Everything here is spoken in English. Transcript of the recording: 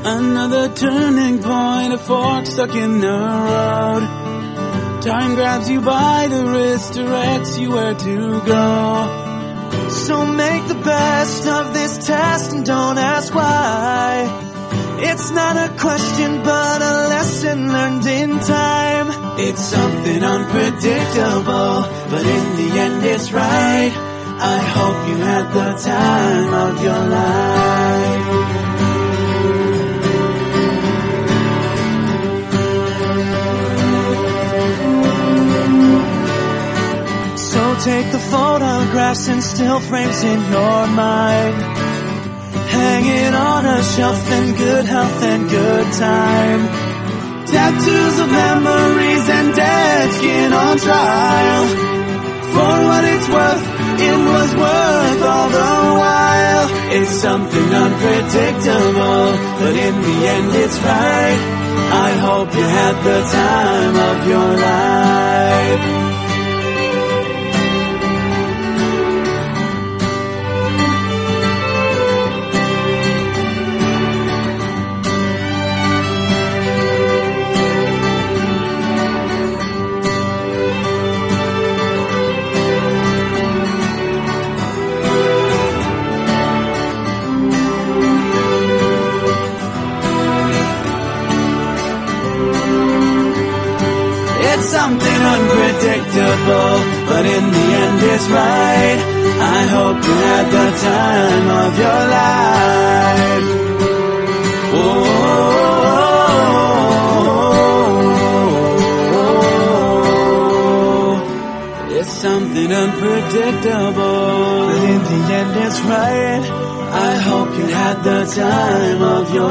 Another turning point, a fork stuck in the road. Time grabs you by the wrist, directs you where to go. So make the best of this test and don't ask why. It's not a question but a lesson learned in time. It's something unpredictable, but in the end it's right. I hope you had the time of your life. So take the photographs and still frames in your mind. Hang it on a shelf in good health and good time. Tattoos of memories and dead skin on trial. For what it's worth, it was worth all the while. It's something unpredictable, but in the end it's right. I hope you had the time of your life. Something unpredictable, but in the end it's right. I hope you had the time of your life. Oh, it's something unpredictable, but in the end it's right. I hope you had the time of your